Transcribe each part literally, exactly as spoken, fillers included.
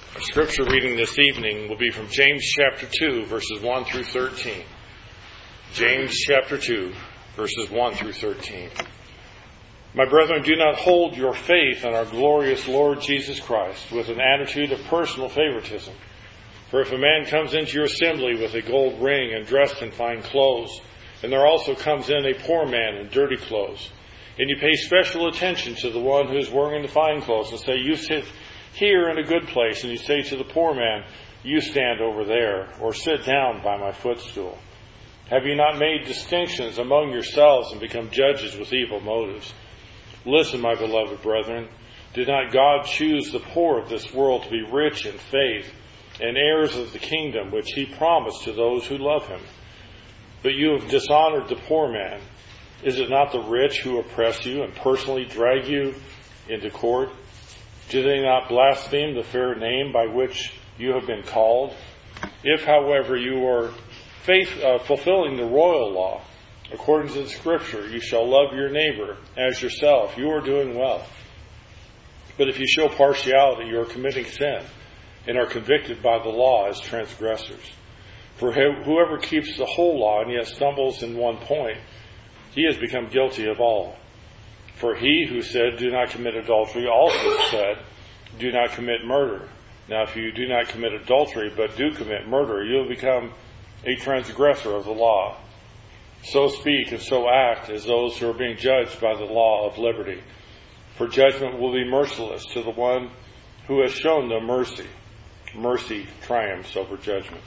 Our scripture reading this evening will be from James chapter two, verses one through thirteen. James chapter two, verses one through thirteen. My brethren, do not hold your faith in our glorious Lord Jesus Christ with an attitude of personal favoritism. For if a man comes into your assembly with a gold ring and dressed in fine clothes, and there also comes in a poor man in dirty clothes, and you pay special attention to the one who is wearing the fine clothes, and say, you sit here in a good place, and you say to the poor man, you stand over there, or sit down by my footstool. Have you not made distinctions among yourselves and become judges with evil motives? Listen, my beloved brethren, did not God choose the poor of this world to be rich in faith and heirs of the kingdom which he promised to those who love him? But you have dishonored the poor man. Is it not the rich who oppress you and personally drag you into court? Do they not blaspheme the fair name by which you have been called? If, however, you are faith, uh, fulfilling the royal law, according to the Scripture, you shall love your neighbor as yourself, you are doing well. But if you show partiality, you are committing sin, and are convicted by the law as transgressors. For whoever keeps the whole law and yet stumbles in one point, he has become guilty of all. For he who said, do not commit adultery, also said, do not commit murder. Now if you do not commit adultery, but do commit murder, you will become a transgressor of the law. So speak and so act as those who are being judged by the law of liberty. For judgment will be merciless to the one who has shown them mercy. Mercy triumphs over judgment.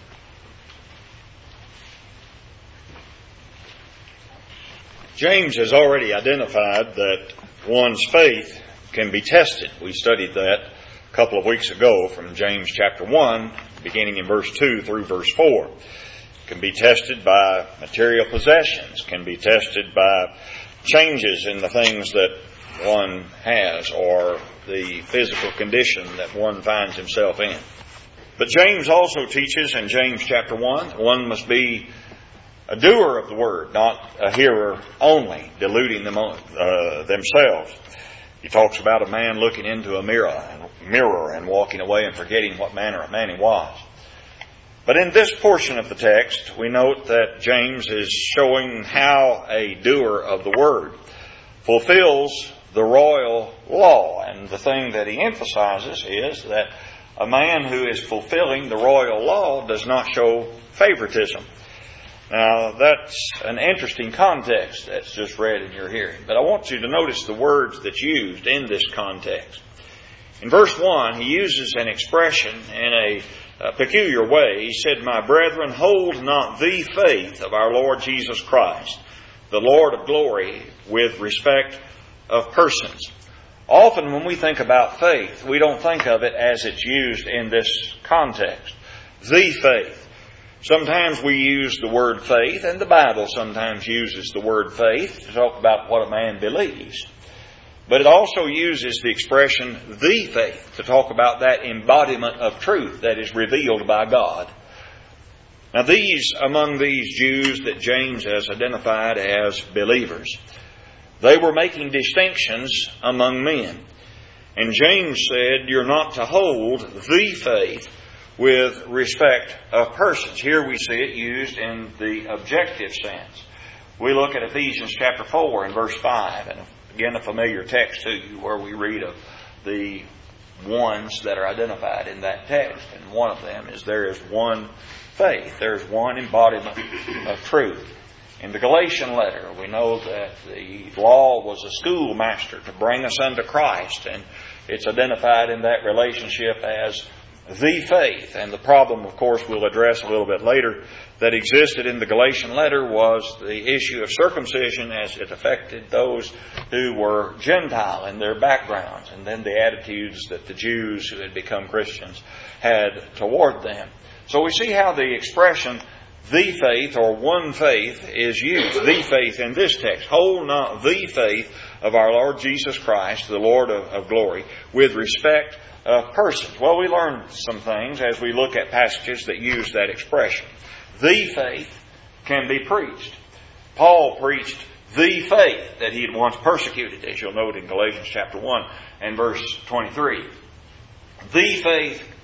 James has already identified that one's faith can be tested. We studied that a couple of weeks ago from James chapter one, beginning in verse two through verse four. It can be tested by material possessions, can be tested by changes in the things that one has or the physical condition that one finds himself in. But James also teaches in James chapter one, one must be a doer of the word, not a hearer only, deluding them, uh, themselves. He talks about a man looking into a mirror and, mirror and walking away and forgetting what manner of man he was. But in this portion of the text, we note that James is showing how a doer of the word fulfills the royal law. And the thing that he emphasizes is that a man who is fulfilling the royal law does not show favoritism. Now, that's an interesting context that's just read in your hearing. But I want you to notice the words that's used in this context. In verse one, he uses an expression in a, a peculiar way. He said, my brethren, hold not the faith of our Lord Jesus Christ, the Lord of glory, with respect of persons. Often when we think about faith, we don't think of it as it's used in this context. The faith. Sometimes we use the word faith, and the Bible sometimes uses the word faith to talk about what a man believes. But it also uses the expression the faith to talk about that embodiment of truth that is revealed by God. Now these, among these Jews that James has identified as believers, they were making distinctions among men. And James said, you're not to hold the faith with respect of persons. Here we see it used in the objective sense. We look at Ephesians chapter four and verse five, and again a familiar text to you where we read of the ones that are identified in that text. And one of them is there is one faith. There is one embodiment of truth. In the Galatian letter, we know that the law was a schoolmaster to bring us unto Christ, and it's identified in that relationship as the faith. And the problem, of course, we'll address a little bit later, that existed in the Galatian letter was the issue of circumcision as it affected those who were Gentile in their backgrounds, and then the attitudes that the Jews who had become Christians had toward them. So we see how the expression the faith or one faith is used. The faith in this text. Hold not the faith of our Lord Jesus Christ, the Lord of, of glory, with respect of persons. Well, we learn some things as we look at passages that use that expression. The faith can be preached. Paul preached the faith that he had once persecuted, as you'll note in Galatians chapter one and verse twenty-three. The faith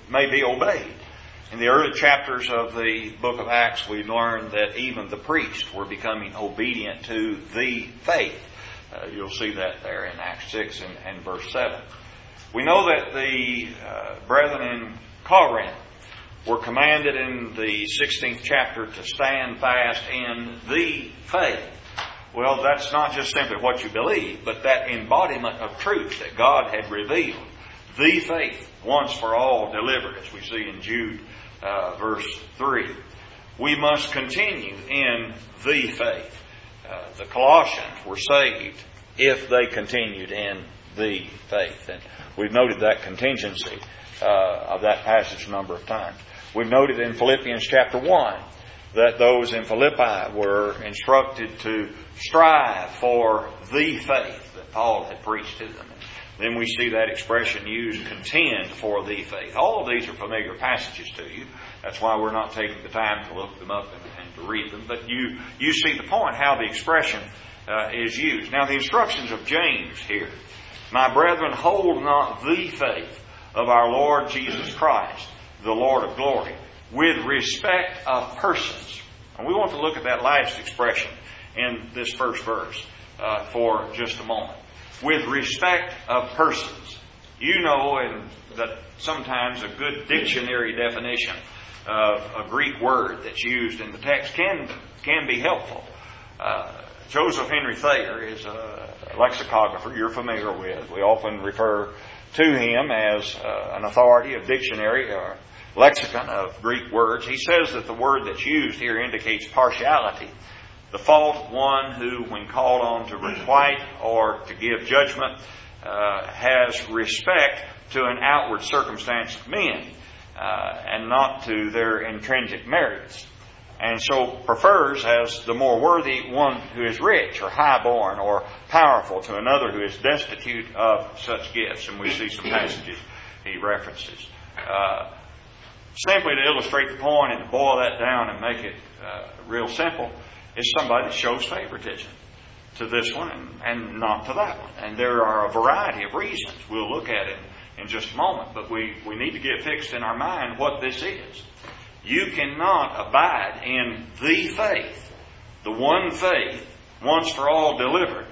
may be obeyed. In the early chapters of the book of Acts, we learned that even the priests were becoming obedient to the faith. Uh, you'll see that there in Acts six and, and verse seven. We know that the uh, brethren in Corinth were commanded in the sixteenth chapter to stand fast in the faith. Well, that's not just simply what you believe, but that embodiment of truth that God had revealed. The faith, once for all delivered, as we see in Jude uh, verse three. We must continue in the faith. Uh, the Colossians were saved if they continued in the faith. And we've noted that contingency uh, of that passage a number of times. We've noted in Philippians chapter one that those in Philippi were instructed to strive for the faith that Paul had preached to them. Then we see that expression used, contend for the faith. All of these are familiar passages to you. That's why we're not taking the time to look them up and, and to read them. But you, you see the point, how the expression uh, is used. Now the instructions of James here. My brethren, hold not the faith of our Lord Jesus Christ, the Lord of glory, with respect of persons. And we want to look at that last expression in this first verse uh, for just a moment. With respect of persons. You know and that sometimes a good dictionary definition of a Greek word that's used in the text can, can be helpful. Uh, Joseph Henry Thayer is a lexicographer you're familiar with. We often refer to him as uh, an authority of dictionary or lexicon of Greek words. He says that the word that's used here indicates partiality. The fault of one who, when called on to requite or to give judgment, uh, has respect to an outward circumstance of men uh, and not to their intrinsic merits. And so prefers as the more worthy one who is rich or highborn or powerful to another who is destitute of such gifts. And we see some passages he references. Uh, simply to illustrate the point and to boil that down and make it uh, real simple, is somebody that shows favoritism to this one and, and not to that one. And there are a variety of reasons. We'll look at it in just a moment. But we, we need to get fixed in our mind what this is. You cannot abide in the faith, the one faith, once for all delivered,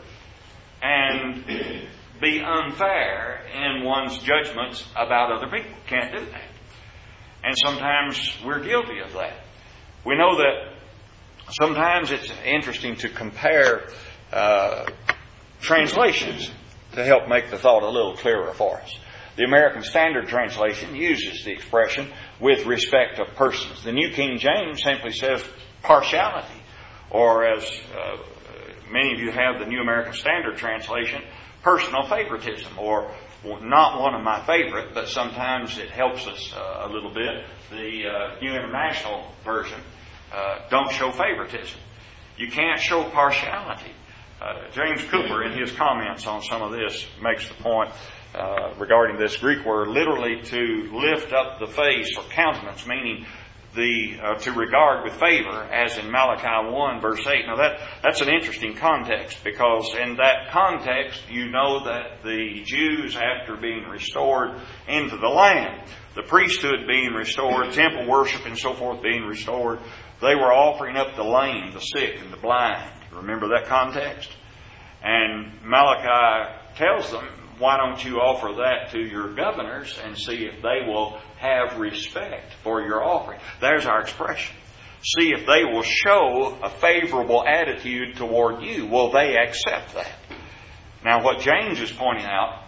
and be unfair in one's judgments about other people. Can't do that. And sometimes we're guilty of that. We know that sometimes it's interesting to compare uh, translations to help make the thought a little clearer for us. The American Standard Translation uses the expression with respect of persons. The New King James simply says partiality, or as uh, many of you have the New American Standard Translation, personal favoritism, or well, not one of my favorite, but sometimes it helps us uh, a little bit. The uh, New International Version, uh, don't show favoritism. You can't show partiality. Uh, James Cooper, in his comments on some of this, makes the point uh, regarding this Greek word, literally to lift up the face or countenance, meaning the uh, to regard with favor, as in Malachi one, verse eight. Now that that's an interesting context, because in that context, you know that the Jews, after being restored into the land, the priesthood being restored, temple worship and so forth being restored, they were offering up the lame, the sick, and the blind. Remember that context? And Malachi tells them, why don't you offer that to your governors and see if they will have respect for your offering? There's our expression. See if they will show a favorable attitude toward you. Will they accept that? Now what James is pointing out,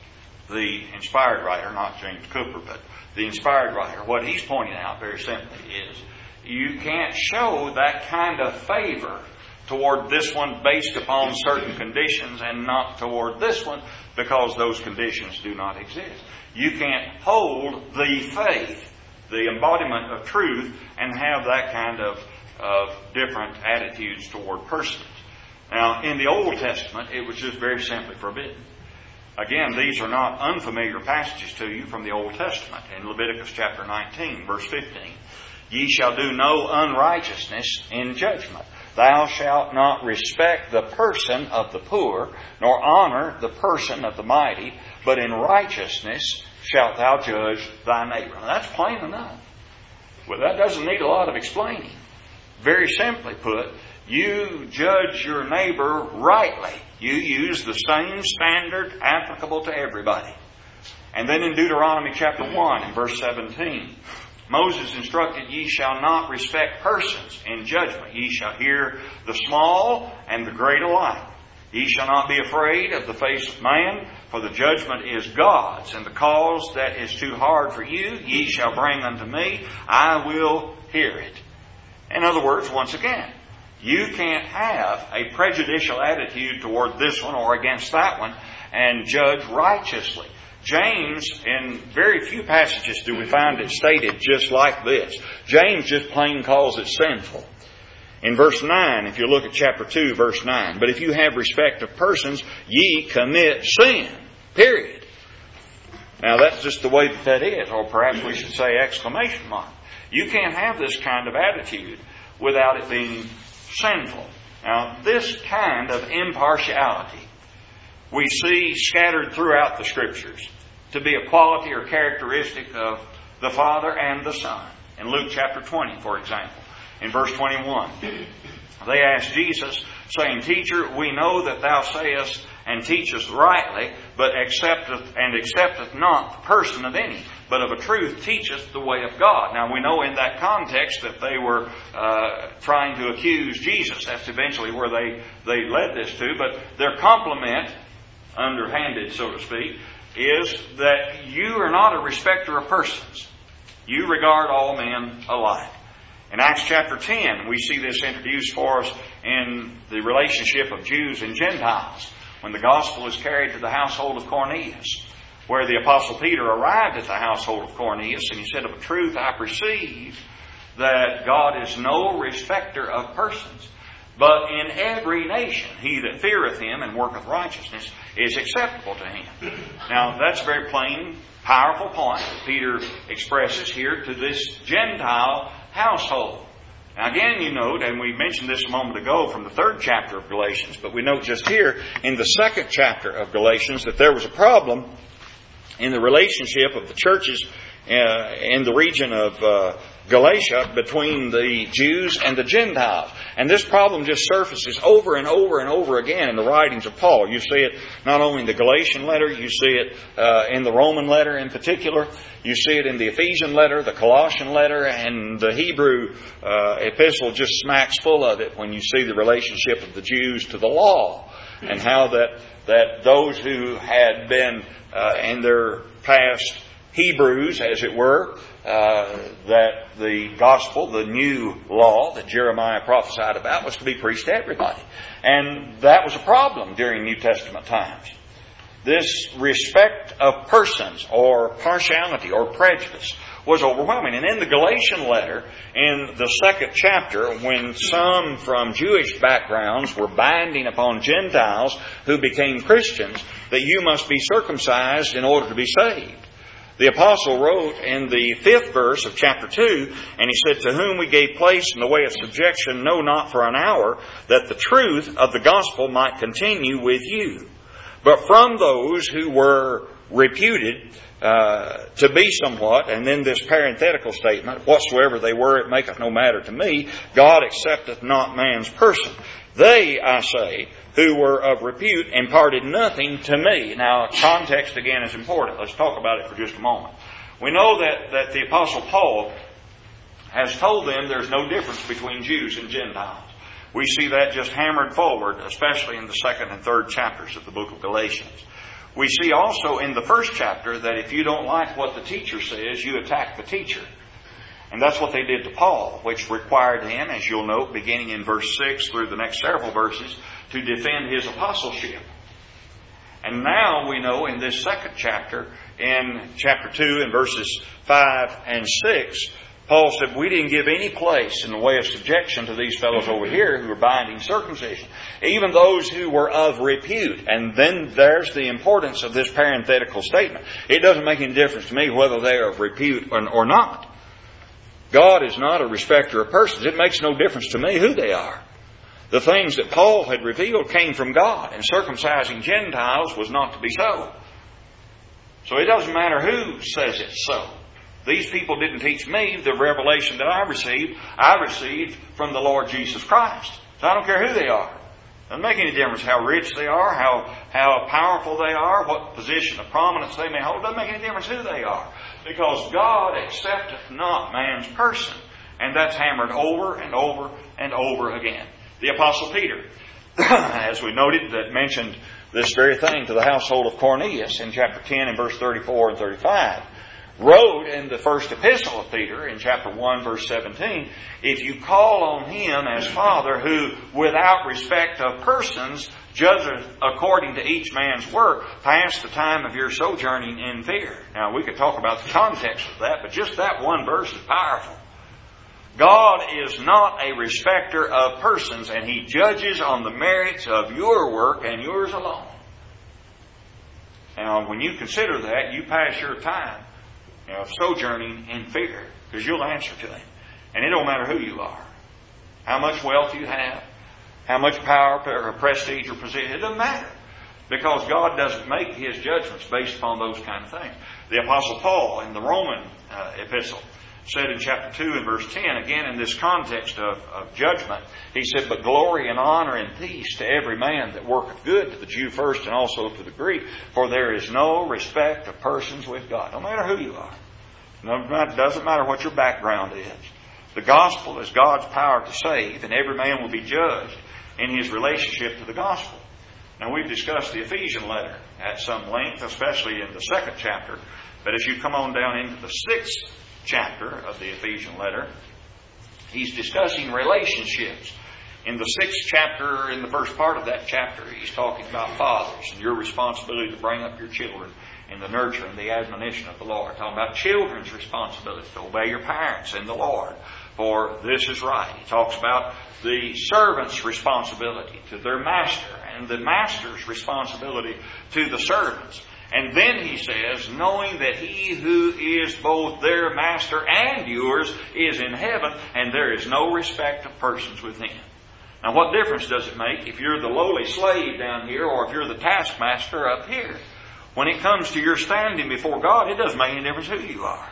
the inspired writer, not James Cooper, but the inspired writer, what he's pointing out very simply is, you can't show that kind of favor toward this one based upon certain conditions and not toward this one because those conditions do not exist. You can't hold the faith, the embodiment of truth, and have that kind of, of different attitudes toward persons. Now, in the Old Testament, it was just very simply forbidden. Again, these are not unfamiliar passages to you from the Old Testament. In Leviticus chapter nineteen, verse fifteen, ye shall do no unrighteousness in judgment. Thou shalt not respect the person of the poor, nor honor the person of the mighty, but in righteousness shalt thou judge thy neighbor. Now, that's plain enough. Well, that doesn't need a lot of explaining. Very simply put, you judge your neighbor rightly. You use the same standard applicable to everybody. And then in Deuteronomy chapter one and verse seventeen, Moses instructed, ye shall not respect persons in judgment. Ye shall hear the small and the great alike. Ye shall not be afraid of the face of man, for the judgment is God's. And the cause that is too hard for you, ye shall bring unto me. I will hear it. In other words, once again, you can't have a prejudicial attitude toward this one or against that one and judge righteously. James, in very few passages do we find it stated just like this. James just plain calls it sinful. In verse nine, if you look at chapter two, verse nine, but if you have respect of persons, ye commit sin. Period. Now that's just the way that that is, or perhaps we should say exclamation mark. You can't have this kind of attitude without it being sinful. Now this kind of impartiality we see scattered throughout the Scriptures to be a quality or characteristic of the Father and the Son. In Luke chapter twenty, for example, in verse twenty-one, they asked Jesus, saying, Teacher, we know that thou sayest and teachest rightly, but accepteth and accepteth not the person of any, but of a truth teacheth the way of God. Now we know in that context that they were uh, trying to accuse Jesus. That's eventually where they, they led this to. But their compliment, underhanded so to speak, is that you are not a respecter of persons. You regard all men alike. In Acts chapter ten, we see this introduced for us in the relationship of Jews and Gentiles, when the gospel is carried to the household of Cornelius, where the Apostle Peter arrived at the household of Cornelius, and he said, Of a truth I perceive that God is no respecter of persons, but in every nation he that feareth him and worketh righteousness is acceptable to him. Now that's a very plain, powerful point that Peter expresses here to this Gentile household. Now again, you note, and we mentioned this a moment ago from the third chapter of Galatians, but we note just here in the second chapter of Galatians that there was a problem in the relationship of the churches uh, in the region of uh, Galatia between the Jews and the Gentiles. And this problem just surfaces over and over and over again in the writings of Paul. You see it not only in the Galatian letter, you see it uh, in the Roman letter in particular. You see it in the Ephesian letter, the Colossian letter, and the Hebrew uh, epistle just smacks full of it when you see the relationship of the Jews to the law and how that, that those who had been uh, in their past Hebrews, as it were, uh, that the gospel, the new law that Jeremiah prophesied about, was to be preached to everybody. And that was a problem during New Testament times. This respect of persons or partiality or prejudice was overwhelming. And in the Galatian letter, in the second chapter, when some from Jewish backgrounds were binding upon Gentiles who became Christians that you must be circumcised in order to be saved, the apostle wrote in the fifth verse of chapter two, and he said, To whom we gave place in the way of subjection, no not for an hour, that the truth of the gospel might continue with you. But from those who were reputed uh, to be somewhat, and then this parenthetical statement, whatsoever they were, it maketh no matter to me, God accepteth not man's person. They, I say, who were of repute, imparted nothing to me. Now, context again is important. Let's talk about it for just a moment. We know that, that the Apostle Paul has told them there's no difference between Jews and Gentiles. We see that just hammered forward, especially in the second and third chapters of the book of Galatians. We see also in the first chapter that if you don't like what the teacher says, you attack the teacher. And that's what they did to Paul, which required him, as you'll note, beginning in verse six through the next several verses, to defend his apostleship. And now we know in this second chapter, in chapter two and verses five and six, Paul said, we didn't give any place in the way of subjection to these fellows over here who are binding circumcision. Even those who were of repute. And then there's the importance of this parenthetical statement. It doesn't make any difference to me whether they are of repute or not. God is not a respecter of persons. It makes no difference to me who they are. The things that Paul had revealed came from God, and circumcising Gentiles was not to be so. So it doesn't matter who says it's so. These people didn't teach me the revelation that I received. I received from the Lord Jesus Christ. So I don't care who they are. Doesn't make any difference how rich they are, how, how powerful they are, what position of prominence they may hold. Doesn't make any difference who they are. Because God accepteth not man's person. And that's hammered over and over and over again. The Apostle Peter, as we noted, that mentioned this very thing to the household of Cornelius in chapter ten and verse thirty-four and thirty-five, wrote in the first epistle of Peter in chapter one verse seventeen, if you call on Him as Father, who without respect of persons judgeth according to each man's work, pass the time of your sojourning in fear. Now we could talk about the context of that, but just that one verse is powerful. God is not a respecter of persons, and He judges on the merits of your work and yours alone. Now, when you consider that, you pass your time, you know, sojourning in fear, because you'll answer to Him. And it don't matter who you are, how much wealth you have, how much power or prestige or position. It doesn't matter, because God doesn't make His judgments based upon those kind of things. The Apostle Paul in the Roman uh, epistle said in chapter two and verse ten, again in this context of, of judgment, he said, but glory and honor and peace to every man that worketh good, to the Jew first and also to the Greek, for there is no respect of persons with God. No matter who you are. No, it doesn't matter what your background is. The gospel is God's power to save, and every man will be judged in his relationship to the gospel. Now we've discussed the Ephesian letter at some length, especially in the second chapter, but as you come on down into the sixth chapter of the Ephesian letter, he's discussing relationships. In the sixth chapter, in the first part of that chapter, he's talking about fathers and your responsibility to bring up your children in the nurture and the admonition of the Lord. Talking about children's responsibility to obey your parents in the Lord, for this is right. He talks about the servant's responsibility to their master, and the master's responsibility to the servants. And then he says, knowing that He who is both their master and yours is in heaven, and there is no respect of persons with Him. Now what difference does it make if you're the lowly slave down here or if you're the taskmaster up here? When it comes to your standing before God, it doesn't make any difference who you are.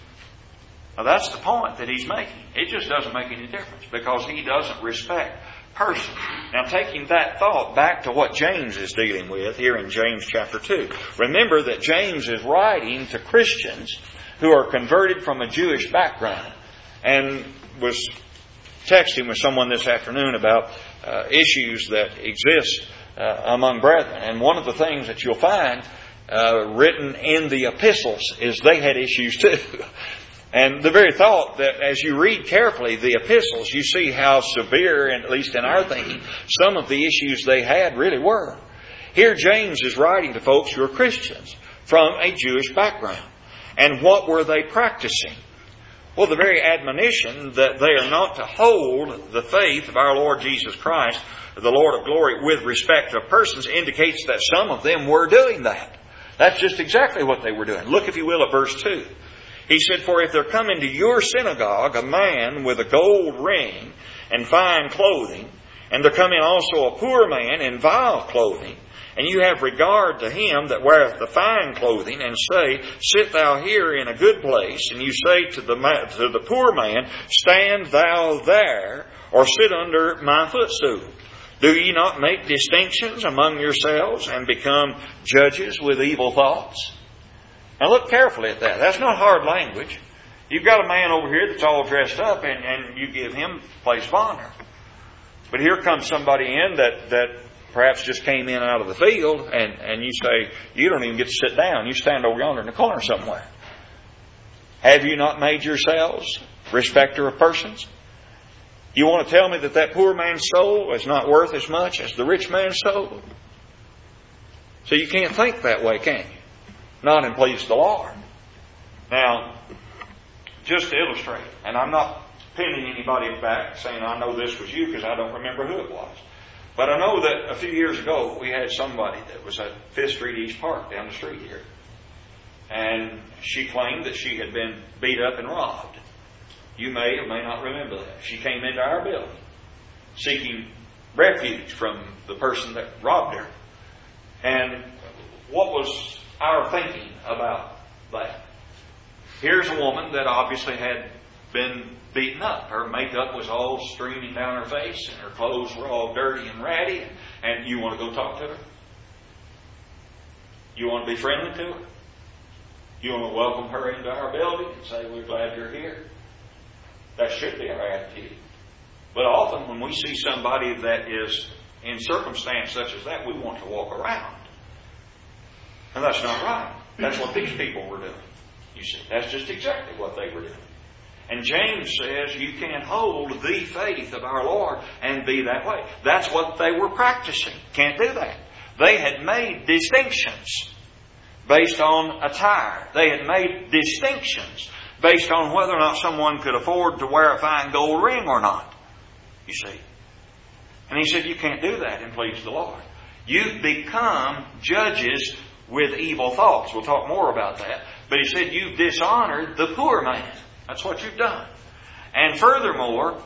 Now that's the point that he's making. It just doesn't make any difference because He doesn't respect persons. Now taking that thought back to what James is dealing with here in James chapter two. Remember that James is writing to Christians who are converted from a Jewish background, and was texting with someone this afternoon about uh, issues that exist uh, among brethren. And one of the things that you'll find uh, written in the epistles is they had issues too. And the very thought that as you read carefully the epistles, you see how severe, and at least in our thinking, some of the issues they had really were. Here James is writing to folks who are Christians from a Jewish background. And what were they practicing? Well, the very admonition that they are not to hold the faith of our Lord Jesus Christ, the Lord of glory, with respect to persons indicates that some of them were doing that. That's just exactly what they were doing. Look, if you will, at verse two. He said, for if there come into your synagogue a man with a gold ring and fine clothing, and there come in also a poor man in vile clothing, and you have regard to him that weareth the fine clothing, and say, sit thou here in a good place, and you say to the ma- to the poor man, stand thou there, or sit under my footstool. Do ye not make distinctions among yourselves, and become judges with evil thoughts? Now look carefully at that. That's not hard language. You've got a man over here that's all dressed up, and, and you give him place of honor. But here comes somebody in that, that perhaps just came in out of the field, and, and you say, you don't even get to sit down. You stand over yonder in the corner somewhere. Have you not made yourselves respecter of persons? You want to tell me that that poor man's soul is not worth as much as the rich man's soul? So you can't think that way, can you? Not and please the Lord. Now, just to illustrate, and I'm not pinning anybody back saying I know this was you because I don't remember who it was. But I know that a few years ago we had somebody that was at Fifth Street East Park down the street here. And she claimed that she had been beat up and robbed. You may or may not remember that. She came into our building seeking refuge from the person that robbed her. And what was our thinking about that. Here's a woman that obviously had been beaten up. Her makeup was all streaming down her face, and her clothes were all dirty and ratty. And, and you want to go talk to her? You want to be friendly to her? You want to welcome her into our building and say, we're glad you're here? That should be our attitude. But often when we see somebody that is in circumstance such as that, we want to walk around. And that's not right. That's what these people were doing. You see, that's just exactly what they were doing. And James says you can't hold the faith of our Lord and be that way. That's what they were practicing. Can't do that. They had made distinctions based on attire. They had made distinctions based on whether or not someone could afford to wear a fine gold ring or not. You see. And he said you can't do that and please the Lord. You've become judges with evil thoughts. We'll talk more about that. But he said you've dishonored the poor man. That's what you've done. And furthermore,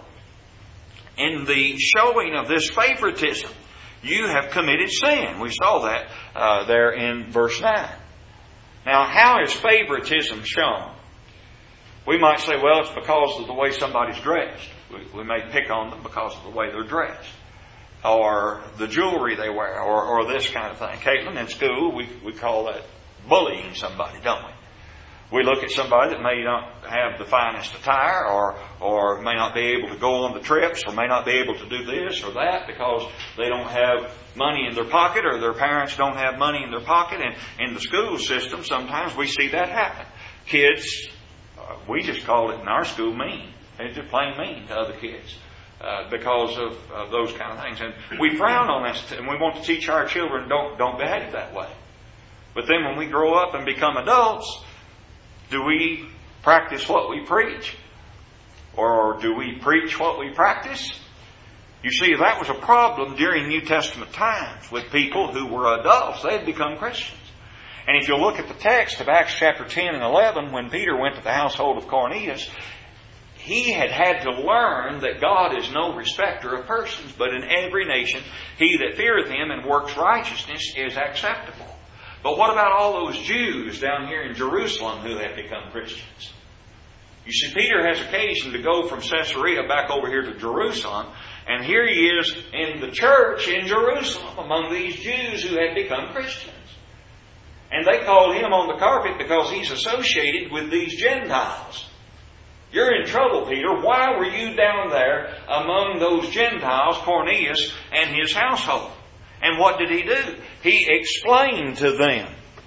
in the showing of this favoritism, you have committed sin. We saw that uh, there in verse nine. Now, how is favoritism shown? We might say, well, it's because of the way somebody's dressed. We, we may pick on them because of the way they're dressed. Or the jewelry they wear, or, or this kind of thing. Caitlin, in school, we, we call that bullying somebody, don't we? We look at somebody that may not have the finest attire, or or may not be able to go on the trips, or may not be able to do this or that because they don't have money in their pocket, or their parents don't have money in their pocket. And in the school system, sometimes we see that happen. Kids, uh, we just call it in our school mean. They're just plain mean to other kids uh, because of, of those kind of things. And we frown on that, and we want to teach our children don't don't behave that way. But then when we grow up and become adults, do we practice what we preach? Or do we preach what we practice? You see, that was a problem during New Testament times with people who were adults. They had become Christians. And if you look at the text of Acts chapter ten and eleven, when Peter went to the household of Cornelius, he had had to learn that God is no respecter of persons, but in every nation he that feareth him and works righteousness is acceptable. But what about all those Jews down here in Jerusalem who have become Christians? You see, Peter has occasion to go from Caesarea back over here to Jerusalem, and here he is in the church in Jerusalem among these Jews who had become Christians. And they called him on the carpet because he's associated with these Gentiles. You're in trouble, Peter. Why were you down there among those Gentiles, Cornelius and his household? And what did he do? He explained to them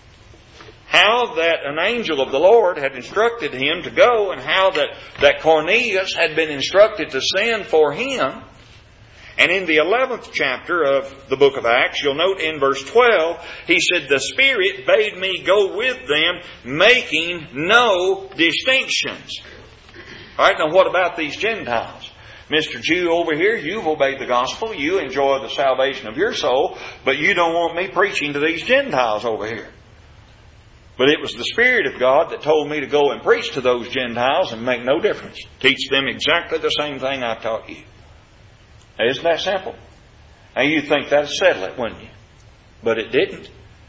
how that an angel of the Lord had instructed him to go, and how that, that Cornelius had been instructed to send for him. And in the eleventh chapter of the book of Acts, you'll note in verse twelve, he said, the Spirit bade me go with them, making no distinctions. All right, now what about these Gentiles? Mister Jew over here, you've obeyed the gospel. You enjoy the salvation of your soul, but you don't want me preaching to these Gentiles over here. But it was the Spirit of God that told me to go and preach to those Gentiles and make no difference. Teach them exactly the same thing I taught you. Now, isn't that simple? Now you'd think that'd settle it, wouldn't you? But it didn't.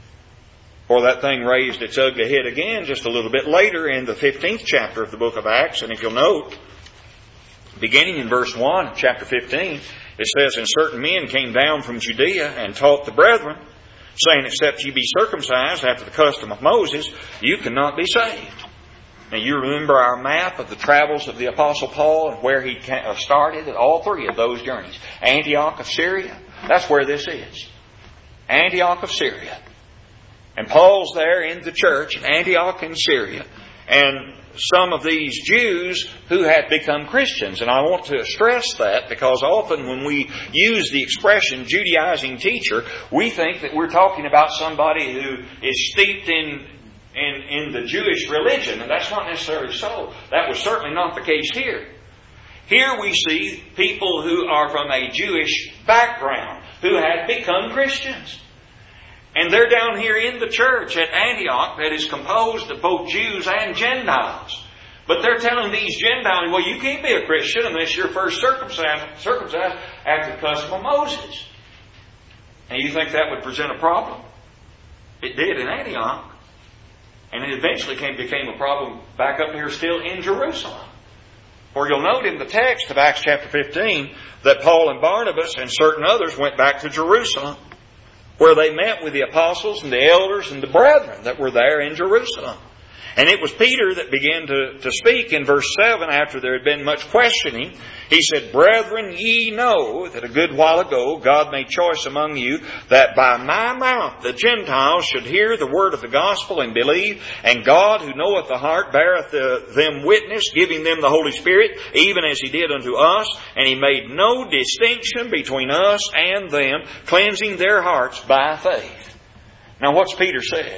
For that thing raised its ugly head again just a little bit later in the fifteenth chapter of the book of Acts. And if you'll note, beginning in verse one of chapter fifteen, it says, and certain men came down from Judea and taught the brethren, saying, except ye be circumcised after the custom of Moses, you cannot be saved. Now you remember our map of the travels of the Apostle Paul and where he started at all three of those journeys. Antioch of Syria, that's where this is. Antioch of Syria. And Paul's there in the church in Antioch in Syria. And some of these Jews who had become Christians. And I want to stress that because often when we use the expression Judaizing teacher, we think that we're talking about somebody who is steeped in, in, in the Jewish religion. And that's not necessarily so. That was certainly not the case here. Here we see people who are from a Jewish background who had become Christians. And they're down here in the church at Antioch that is composed of both Jews and Gentiles. But they're telling these Gentiles, well, you can't be a Christian unless you're first circumcised, circumcised after the custom of Moses. And you think that would present a problem? It did in Antioch. And it eventually came, became a problem back up here still in Jerusalem. For you'll note in the text of Acts chapter fifteen that Paul and Barnabas and certain others went back to Jerusalem, where they met with the apostles and the elders and the brethren that were there in Jerusalem. And it was Peter that began to, to speak in verse seven after there had been much questioning. He said, "Brethren, ye know that a good while ago God made choice among you that by my mouth the Gentiles should hear the word of the gospel and believe. And God, who knoweth the heart, beareth the, them witness, giving them the Holy Spirit, even as He did unto us. And He made no distinction between us and them, cleansing their hearts by faith." Now what's Peter said?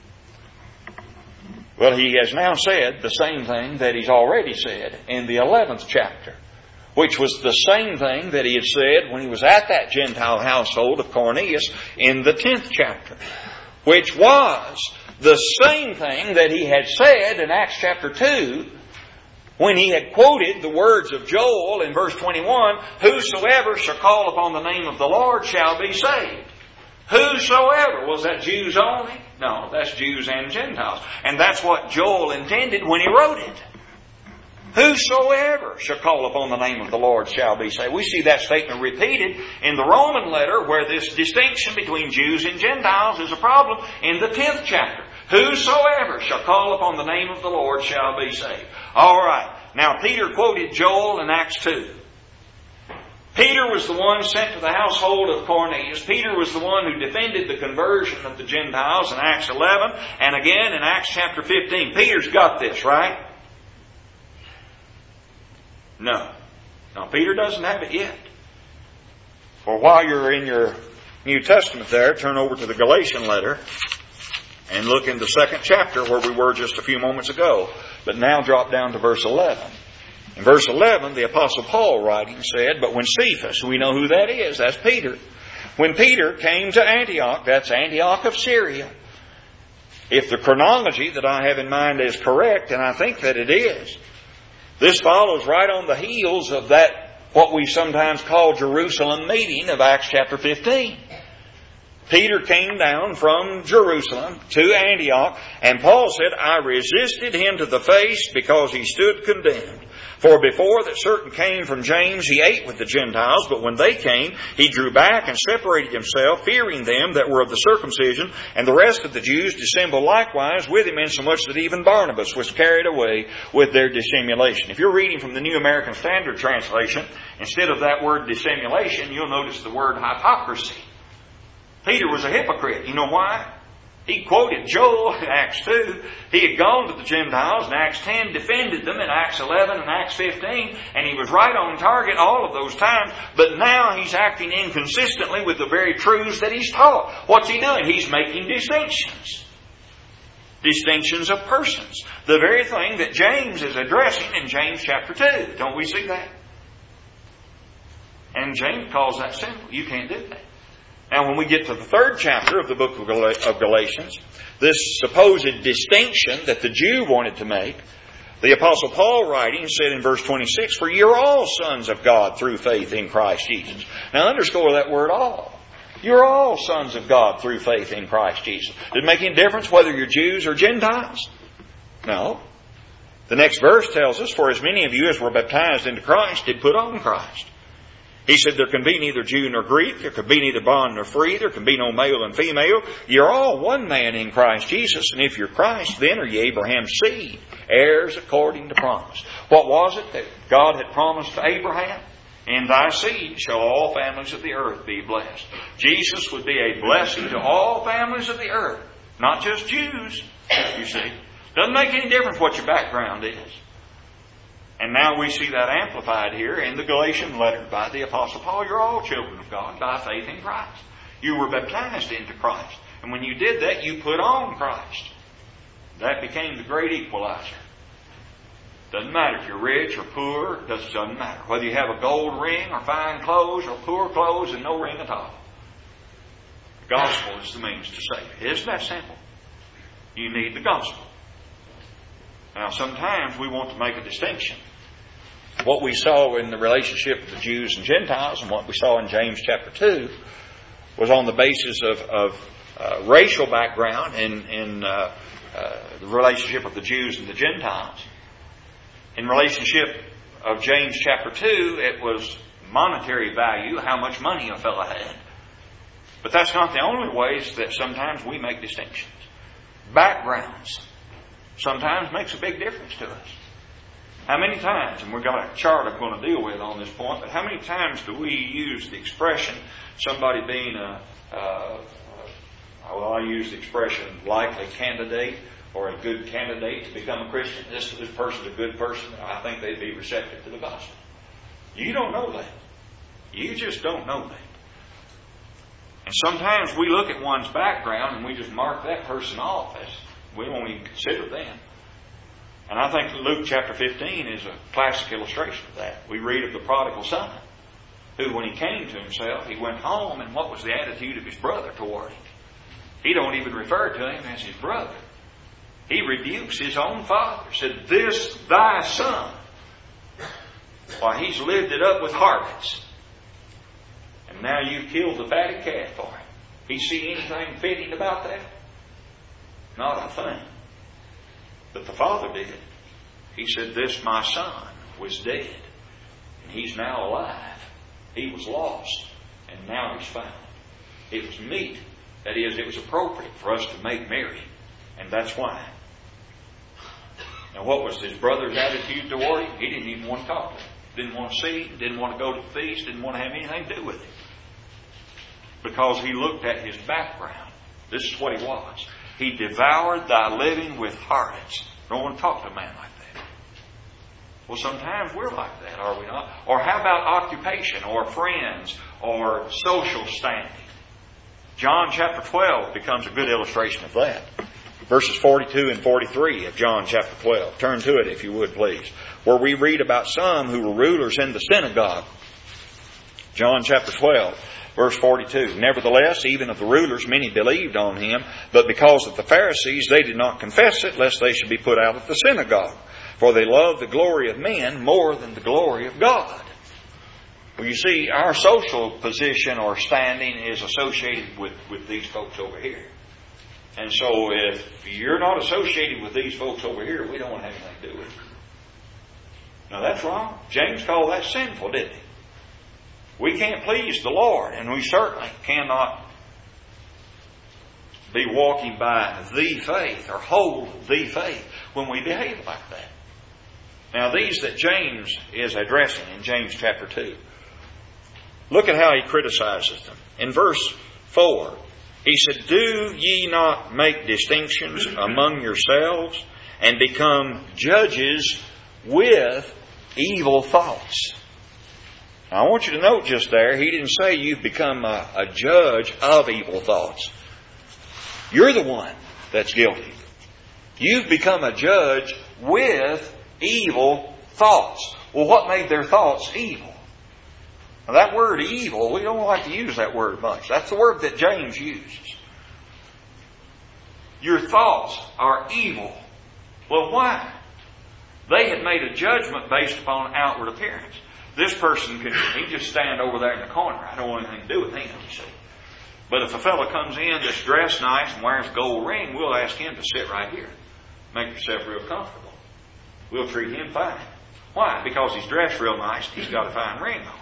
Well, he has now said the same thing that he's already said in the eleventh chapter, which was the same thing that he had said when he was at that Gentile household of Cornelius in the tenth chapter, which was the same thing that he had said in Acts chapter two when he had quoted the words of Joel in verse twenty-one, "Whosoever shall call upon the name of the Lord shall be saved." Whosoever. Was that Jews only? No, that's Jews and Gentiles. And that's what Joel intended when he wrote it. Whosoever shall call upon the name of the Lord shall be saved. We see that statement repeated in the Roman letter where this distinction between Jews and Gentiles is a problem in the tenth chapter. Whosoever shall call upon the name of the Lord shall be saved. All right. Now Peter quoted Joel in Acts two. Peter was the one sent to the household of Cornelius. Peter was the one who defended the conversion of the Gentiles in Acts eleven and again in Acts chapter fifteen. Peter's got this, right? No. No, Peter doesn't have it yet. For while you're in your New Testament there, turn over to the Galatian letter and look in the second chapter where we were just a few moments ago. But now drop down to verse eleven. In verse eleven, the Apostle Paul writing said, "But when Cephas," we know who that is, that's Peter. "When Peter came to Antioch," that's Antioch of Syria. If the chronology that I have in mind is correct, and I think that it is, this follows right on the heels of that, what we sometimes call Jerusalem meeting of Acts chapter fifteen. Peter came down from Jerusalem to Antioch, and Paul said, "I resisted him to the face because he stood condemned. For before that certain came from James, he ate with the Gentiles, but when they came, he drew back and separated himself, fearing them that were of the circumcision, and the rest of the Jews dissembled likewise with him, insomuch that even Barnabas was carried away with their dissimulation." If you're reading from the New American Standard Translation, instead of that word dissimulation, you'll notice the word hypocrisy. Peter was a hypocrite. You know why? He quoted Joel in Acts two. He had gone to the Gentiles in Acts ten, defended them in Acts eleven and Acts fifteen, and he was right on target all of those times. But now he's acting inconsistently with the very truths that he's taught. What's he doing? He's making distinctions. Distinctions of persons. The very thing that James is addressing in James chapter two. Don't we see that? And James calls that sinful. You can't do that. Now, when we get to the third chapter of the book of Galatians, this supposed distinction that the Jew wanted to make, the Apostle Paul writing said in verse twenty-six, "For you're all sons of God through faith in Christ Jesus." Now, underscore that word all. You're all sons of God through faith in Christ Jesus. Does it make any difference whether you're Jews or Gentiles? No. The next verse tells us, "For as many of you as were baptized into Christ did put on Christ." He said there can be neither Jew nor Greek, there can be neither bond nor free, there can be no male and female. You're all one man in Christ Jesus, and if you're Christ, then are ye Abraham's seed, heirs according to promise. What was it that God had promised to Abraham? "In thy seed shall all families of the earth be blessed." Jesus would be a blessing to all families of the earth, not just Jews, you see. Doesn't make any difference what your background is. And now we see that amplified here in the Galatian letter by the Apostle Paul. You're all children of God by faith in Christ. You were baptized into Christ. And when you did that, you put on Christ. That became the great equalizer. Doesn't matter if you're rich or poor. It doesn't matter. Whether you have a gold ring or fine clothes or poor clothes and no ring at all. The gospel is the means to save you. Isn't that simple? You need the gospel. Now, sometimes we want to make a distinction. What we saw in the relationship of the Jews and Gentiles and what we saw in James chapter two was on the basis of, of uh, racial background and, and uh, uh, the relationship of the Jews and the Gentiles. In relationship of James chapter two, it was monetary value, how much money a fellow had. But that's not the only ways that sometimes we make distinctions. Backgrounds sometimes makes a big difference to us. How many times, and we've got a chart I'm going to deal with on this point, but how many times do we use the expression, somebody being a, uh, well, I use the expression likely candidate or a good candidate to become a Christian. This, this person's a good person. I think they'd be receptive to the gospel. You don't know that. You just don't know that. And sometimes we look at one's background and we just mark that person off as we won't even consider them. And I think Luke chapter fifteen is a classic illustration of that. We read of the prodigal son, who when he came to himself, he went home, and what was the attitude of his brother toward him? He don't even refer to him as his brother. He rebukes his own father, said, "This thy son, why, he's lived it up with harlots. And now you've killed the fatted calf for him." He see anything fitting about that? Not a thing. But the father did. He said, "This my son was dead, and he's now alive. He was lost, and now he's found." It was meet. That is, it was appropriate for us to make merry. And that's why. Now, what was his brother's attitude toward him? He didn't even want to talk to him. Didn't want to see him. Didn't want to go to the feast. Didn't want to have anything to do with him. Because he looked at his background. This is what he was. He devoured thy living with harlots. Don't want to talk to a man like that. Well, sometimes we're like that, are we not? Or how about occupation, or friends, or social standing? John chapter twelve becomes a good illustration of that. Verses forty-two and forty-three of John chapter twelve. Turn to it if you would, please. Where we read about some who were rulers in the synagogue. John chapter twelve. Verse forty-two, "Nevertheless, even of the rulers, many believed on him, but because of the Pharisees, they did not confess it, lest they should be put out of the synagogue. For they love the glory of men more than the glory of God." Well, you see, our social position or standing is associated with, with these folks over here. And so if you're not associated with these folks over here, we don't want to have anything to do with it. Now that's wrong. James called that sinful, didn't he? We can't please the Lord, and we certainly cannot be walking by the faith or hold the faith when we behave like that. Now these that James is addressing in James chapter two, look at how he criticizes them. In verse four, he said, "Do ye not make distinctions among yourselves and become judges with evil thoughts?" Now, I want you to note just there, he didn't say you've become a, a judge of evil thoughts. You're the one that's guilty. You've become a judge with evil thoughts. Well, what made their thoughts evil? Now, that word evil, we don't like to use that word much. That's the word that James uses. Your thoughts are evil. Well, why? They had made a judgment based upon outward appearance. This person can he just stand over there in the corner. I don't want anything to do with him, you see. But if a fellow comes in that's dressed nice and wears a gold ring, we'll ask him to sit right here. Make yourself real comfortable. We'll treat him fine. Why? Because he's dressed real nice and he's got a fine ring on.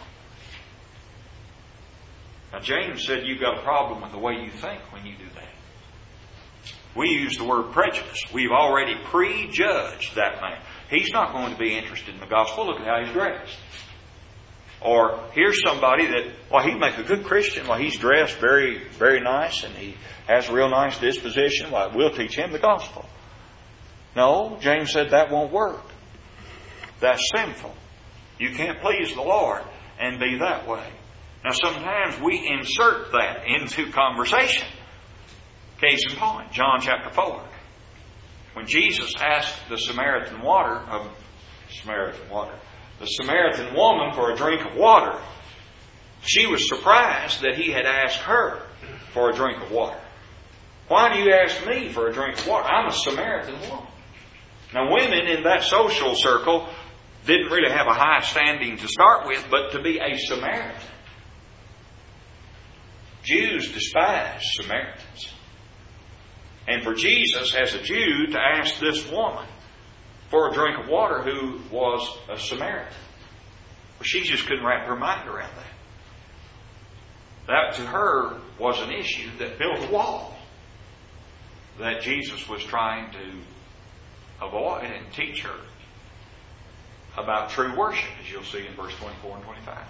Now James said you've got a problem with the way you think when you do that. We use the word prejudice. We've already prejudged that man. He's not going to be interested in the gospel. Look at how he's dressed. Or here's somebody that, well, he'd make a good Christian. Well, he's dressed very, very nice and he has a real nice disposition. Well, we'll teach him the gospel. No, James said that won't work. That's sinful. You can't please the Lord and be that way. Now, sometimes we insert that into conversation. Case in point, John chapter four. When Jesus asked the Samaritan water, of Samaritan water, the Samaritan woman for a drink of water, she was surprised that he had asked her for a drink of water. Why do you ask me for a drink of water? I'm a Samaritan woman. Now, women in that social circle didn't really have a high standing to start with, but to be a Samaritan. Jews despised Samaritans. And for Jesus, as a Jew, to ask this woman for a drink of water who was a Samaritan, well, she just couldn't wrap her mind around that. That to her was an issue that built a wall that Jesus was trying to avoid and teach her about true worship, as you'll see in verse twenty-four and twenty-five.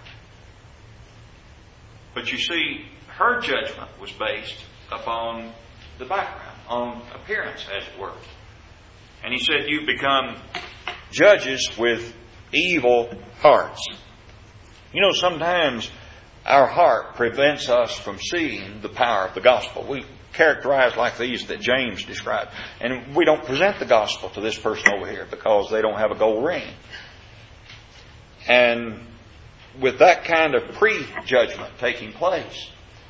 But you see, her judgment was based upon the background, on appearance, as it were. And he said, you've become judges with evil hearts. You know, sometimes our heart prevents us from seeing the power of the gospel. We characterize like these that James described. And we don't present the gospel to this person over here because they don't have a gold ring. And with that kind of prejudgment taking place,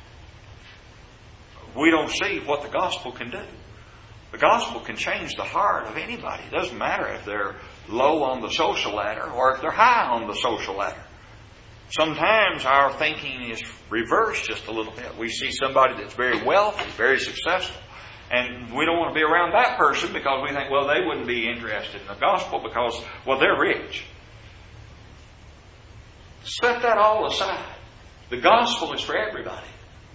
we don't see what the gospel can do. The gospel can change the heart of anybody. It doesn't matter if they're low on the social ladder or if they're high on the social ladder. Sometimes our thinking is reversed just a little bit. We see somebody that's very wealthy, very successful, and we don't want to be around that person because we think, well, they wouldn't be interested in the gospel because, well, they're rich. Set that all aside. The gospel is for everybody.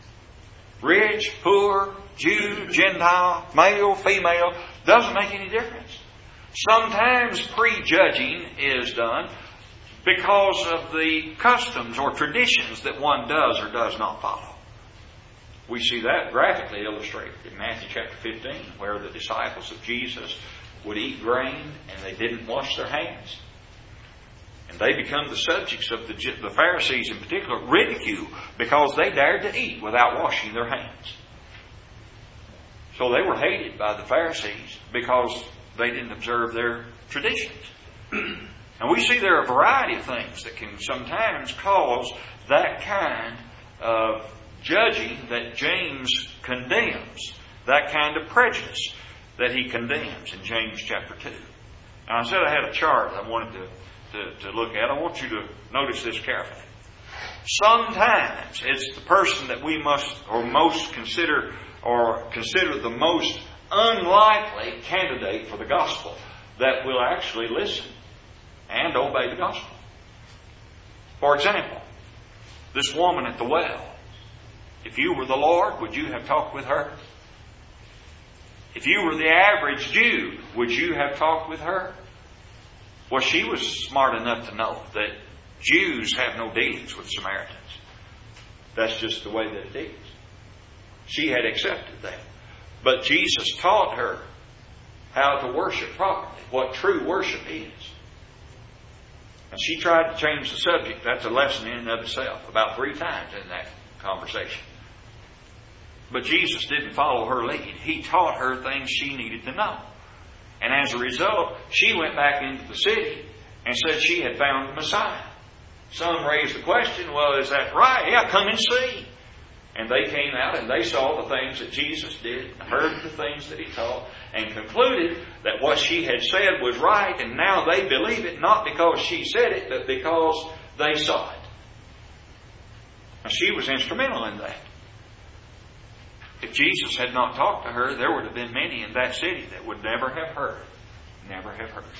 Rich, poor, Jew, Gentile, male, female, doesn't make any difference. Sometimes prejudging is done because of the customs or traditions that one does or does not follow. We see that graphically illustrated in Matthew chapter fifteen, where the disciples of Jesus would eat grain and they didn't wash their hands. And they become the subjects of the, the Pharisees in particular, ridicule, because they dared to eat without washing their hands. So they were hated by the Pharisees because they didn't observe their traditions. And we see there are a variety of things that can sometimes cause that kind of judging that James condemns, that kind of prejudice that he condemns in James chapter two. Now, I said I had a chart I wanted to To, to look at. I want you to notice this carefully. Sometimes it's the person that we must or most consider or consider the most unlikely candidate for the gospel that will actually listen and obey the gospel. For example, this woman at the well. If you were the Lord, would you have talked with her? If you were the average Jew, would you have talked with her? Well, she was smart enough to know that Jews have no dealings with Samaritans. That's just the way that it is. She had accepted that. But Jesus taught her how to worship properly, what true worship is. And she tried to change the subject. That's a lesson in and of itself, about three times in that conversation. But Jesus didn't follow her lead. He taught her things she needed to know. And as a result, she went back into the city and said she had found the Messiah. Some raised the question, well, is that right? Yeah, come and see. And they came out and they saw the things that Jesus did, heard the things that He taught, and concluded that what she had said was right, and now they believe it, not because she said it, but because they saw it. And she was instrumental in that. If Jesus had not talked to her, there would have been many in that city that would never have heard. Never have heard.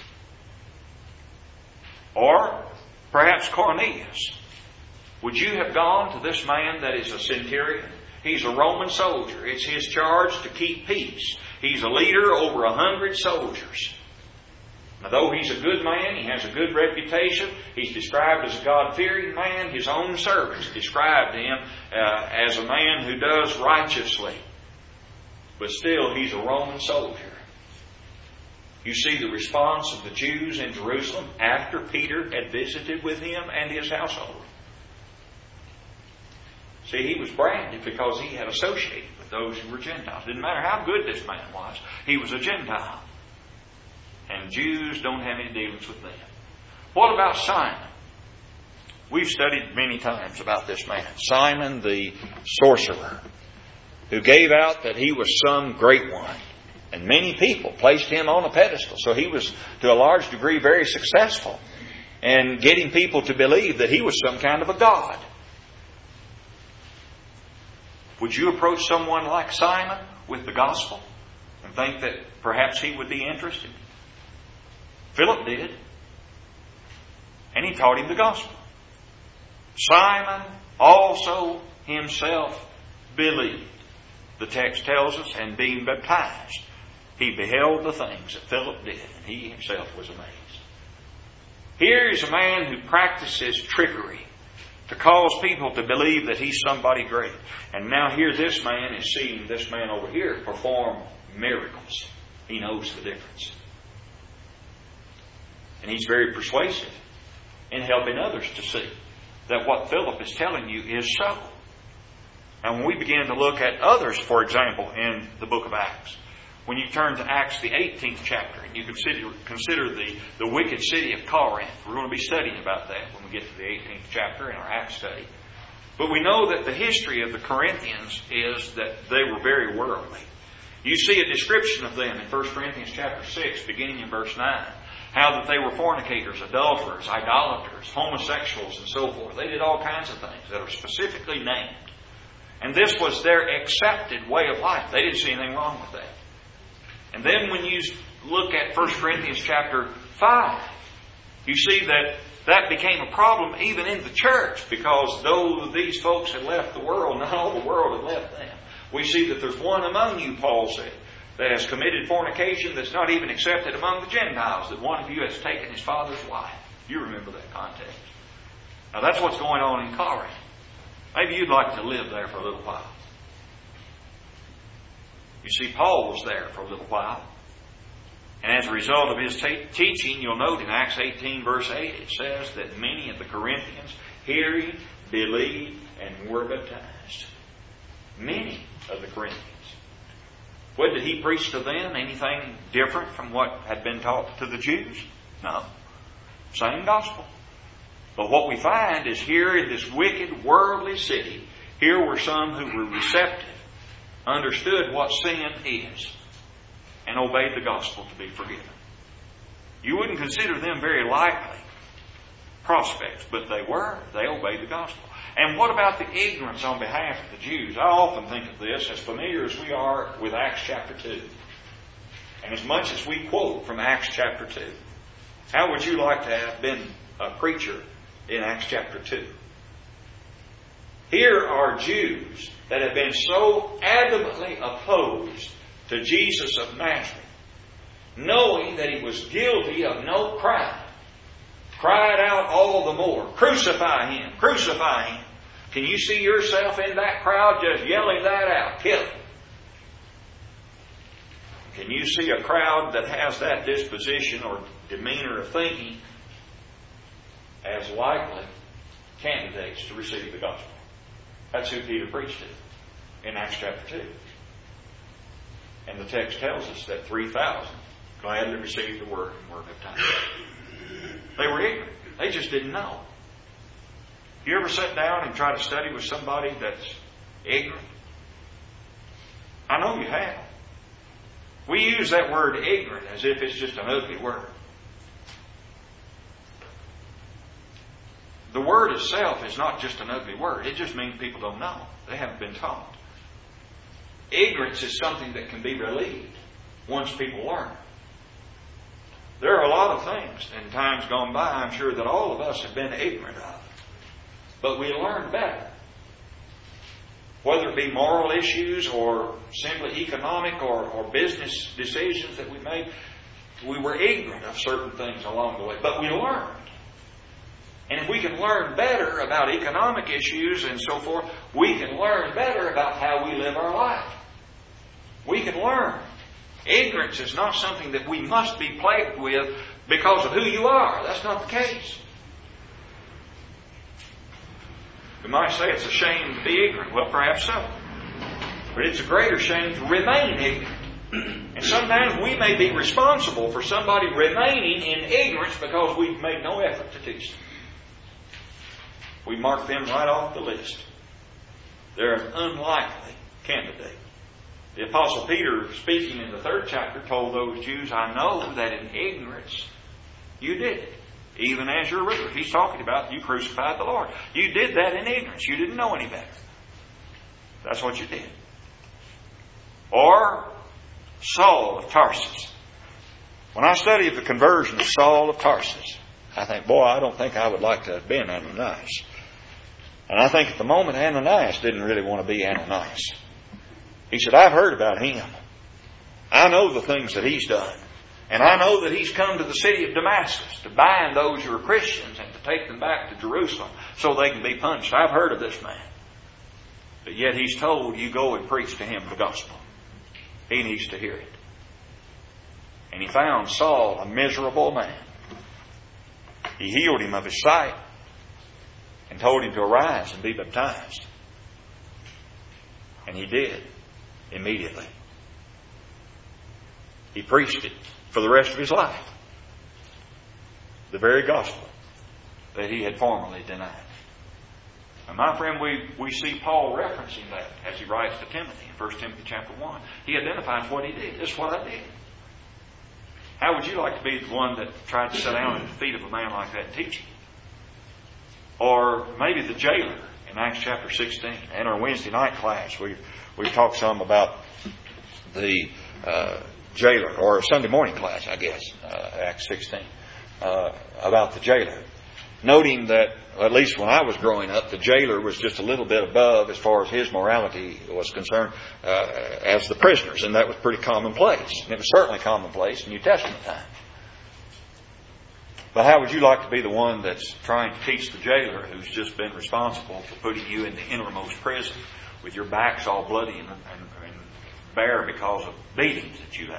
Or perhaps Cornelius. Would you have gone to this man that is a centurion? He's a Roman soldier. It's his charge to keep peace. He's a leader over a hundred soldiers. Now, though he's a good man, he has a good reputation, he's described as a God-fearing man, his own servants described him uh, as a man who does righteously. But still, he's a Roman soldier. You see the response of the Jews in Jerusalem after Peter had visited with him and his household. See, he was branded because he had associated with those who were Gentiles. It didn't matter how good this man was, he was a Gentile. And Jews don't have any dealings with them. What about Simon? We've studied many times about this man. Simon the sorcerer, who gave out that he was some great one. And many people placed him on a pedestal. So he was, to a large degree, very successful in getting people to believe that he was some kind of a god. Would you approach someone like Simon with the gospel? and think that perhaps he would be interested? Philip did. And he taught him the gospel. Simon also himself believed. The text tells us, and being baptized, he beheld the things that Philip did, and he himself was amazed. Here is a man who practices trickery to cause people to believe that he's somebody great. And now here this man is seeing this man over here perform miracles. He knows the difference. And he's very persuasive in helping others to see that what Philip is telling you is so. And when we begin to look at others, for example, in the book of Acts, when you turn to Acts, the eighteenth chapter, and you consider, consider the, the wicked city of Corinth, we're going to be studying about that when we get to the eighteenth chapter in our Acts study. But we know that the history of the Corinthians is that they were very worldly. You see a description of them in First Corinthians chapter six, beginning in verse nine. How that they were fornicators, adulterers, idolaters, homosexuals, and so forth. They did all kinds of things that are specifically named. And this was their accepted way of life. They didn't see anything wrong with that. And then when you look at First Corinthians chapter five, you see that that became a problem even in the church, because though these folks had left the world, not all the world had left them. We see that there's one among you, Paul said, that has committed fornication that's not even accepted among the Gentiles, that one of you has taken his father's wife. You remember that context. Now that's what's going on in Corinth. Maybe you'd like to live there for a little while. You see, Paul was there for a little while. And as a result of his te- teaching, you'll note in Acts eighteen verse eight, it says that many of the Corinthians, hearing, believed, and were baptized. Many of the Corinthians. What did he preach to them? Anything different from what had been taught to the Jews? No. Same gospel. But what we find is here in this wicked, worldly city, here were some who were receptive, understood what sin is, and obeyed the gospel to be forgiven. You wouldn't consider them very likely prospects, but they were. They obeyed the gospel. And what about the ignorance on behalf of the Jews? I often think of this, as familiar as we are with Acts chapter two. And as much as we quote from Acts chapter two. How would you like to have been a preacher in Acts chapter two? Here are Jews that have been so adamantly opposed to Jesus of Nazareth, knowing that he was guilty of no crime, cried out all the more, "Crucify him! Crucify him!" Can you see yourself in that crowd just yelling that out? Kill him! Can you see a crowd that has that disposition or demeanor of thinking as likely candidates to receive the gospel? That's who Peter preached to in Acts chapter two. And the text tells us that three thousand gladly received the word and were baptized. They were ignorant. They just didn't know. You ever sit down and try to study with somebody that's ignorant? I know you have. We use that word ignorant as if it's just an ugly word. The word itself is not just an ugly word. It just means people don't know. They haven't been taught. Ignorance is something that can be relieved once people learn. There are a lot of things in times gone by, I'm sure, that all of us have been ignorant of. But we learned better. Whether it be moral issues or simply economic or, or business decisions that we made, we were ignorant of certain things along the way. But we learned. And if we can learn better about economic issues and so forth, we can learn better about how we live our life. We can learn. Ignorance is not something that we must be plagued with because of who you are. That's not the case. We might say it's a shame to be ignorant. Well, perhaps so. But it's a greater shame to remain ignorant. And sometimes we may be responsible for somebody remaining in ignorance because we've made no effort to teach them. We mark them right off the list. They're an unlikely candidate. The Apostle Peter, speaking in the third chapter, told those Jews, "I know that in ignorance you did it, even as your ruler." He's talking about you crucified the Lord. You did that in ignorance. You didn't know any better. That's what you did. Or Saul of Tarsus. When I study the conversion of Saul of Tarsus, I think, boy, I don't think I would like to have been Ananias. And I think at the moment Ananias didn't really want to be Ananias. He said, I've heard about him. I know the things that he's done. And I know that he's come to the city of Damascus to bind those who are Christians and to take them back to Jerusalem so they can be punished. I've heard of this man. But yet he's told, you go and preach to him the gospel. He needs to hear it. And he found Saul a miserable man. He healed him of his sight and told him to arise and be baptized. And he did immediately. He preached it for the rest of his life. The very gospel that he had formerly denied. And my friend, we, we see Paul referencing that as he writes to Timothy in First Timothy chapter one. He identifies what he did. This is what I did. How would you like to be the one that tried to sit down at the feet of a man like that and teach him? Or maybe the jailer in Acts chapter sixteen. In our Wednesday night class, we've, we've talked some about the uh, jailer, or a Sunday morning class, I guess, uh, Acts sixteen, uh, about the jailer. Noting that, at least when I was growing up, the jailer was just a little bit above as far as his morality was concerned uh, as the prisoners. And that was pretty commonplace. And it was certainly commonplace in New Testament time. But how would you like to be the one that's trying to teach the jailer who's just been responsible for putting you in the innermost prison with your backs all bloody and, and, and bare because of beatings that you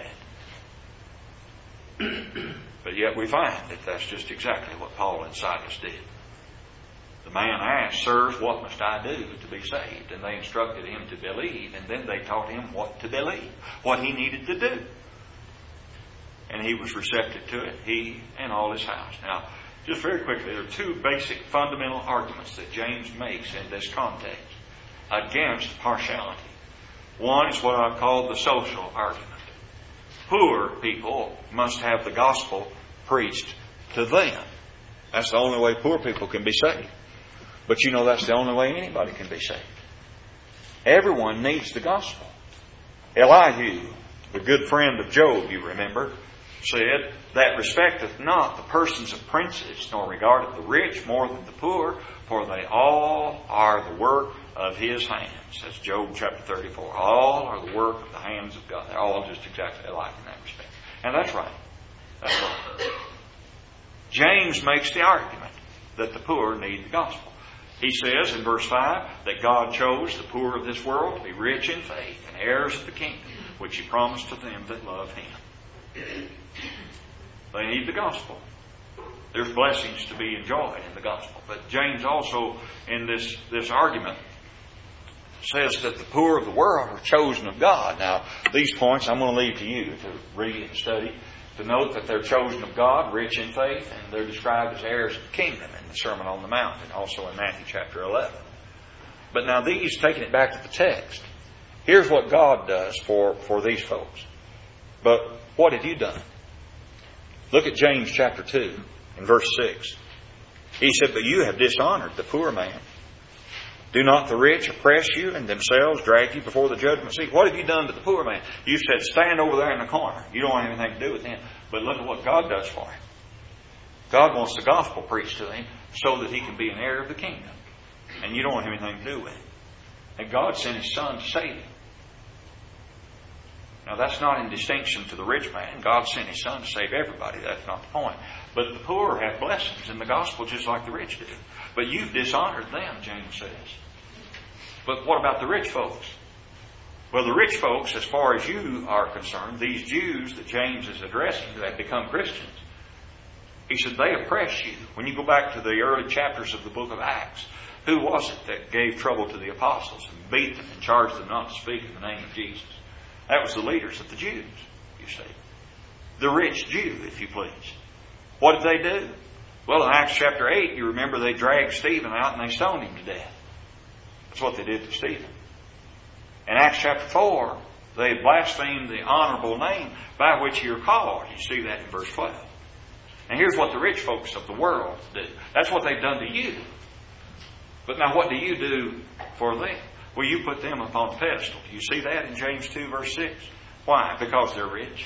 had? But yet we find that that's just exactly what Paul and Silas did. The man asked, Sirs, what must I do to be saved? And they instructed him to believe, and then they taught him what to believe, what he needed to do. And he was receptive to it, he and all his house. Now, just very quickly, there are two basic fundamental arguments that James makes in this context against partiality. One is what I call the social argument. Poor people must have the gospel preached to them. That's the only way poor people can be saved. But you know that's the only way anybody can be saved. Everyone needs the gospel. Elihu, the good friend of Job, you remember, said, that respecteth not the persons of princes, nor regardeth the rich more than the poor, for they all are the work of his hands. That's Job chapter thirty-four. All are the work of the hands of God. They're all just exactly alike in that respect. And that's right. That's right. James makes the argument that the poor need the gospel. He says in verse five that God chose the poor of this world to be rich in faith and heirs of the kingdom, which he promised to them that love him. They need the gospel. There's blessings to be enjoyed in the gospel. But James also, in this, this argument, says that the poor of the world are chosen of God. Now, these points I'm going to leave to you to read and study, to note that they're chosen of God, rich in faith, and they're described as heirs of the kingdom in the Sermon on the Mount and also in Matthew chapter eleven. But now these, taking it back to the text, here's what God does for, for these folks. But what have you done? Look at James chapter two and verse six. He said, but you have dishonored the poor man. Do not the rich oppress you and themselves drag you before the judgment seat? What have you done to the poor man? You said, stand over there in the corner. You don't have anything to do with him. But look at what God does for him. God wants the gospel preached to him so that he can be an heir of the kingdom. And you don't have anything to do with it. And God sent his son to save him. Now that's not in distinction to the rich man. God sent his son to save everybody. That's not the point. But the poor have blessings in the gospel just like the rich do. But you've dishonored them, James says. But what about the rich folks? Well, the rich folks, as far as you are concerned, these Jews that James is addressing that have become Christians, he said they oppress you. When you go back to the early chapters of the book of Acts, who was it that gave trouble to the apostles and beat them and charged them not to speak in the name of Jesus? That was the leaders of the Jews, you see. The rich Jew, if you please. What did they do? Well, in Acts chapter eight, you remember they dragged Stephen out and they stoned him to death. That's what they did to Stephen. In Acts chapter four, they blasphemed the honorable name by which you're called. You see that in verse twelve. And here's what the rich folks of the world do. That's what they've done to you. But now what do you do for them? Well, you put them upon a pedestal. You see that in James two verse six? Why? Because they're rich.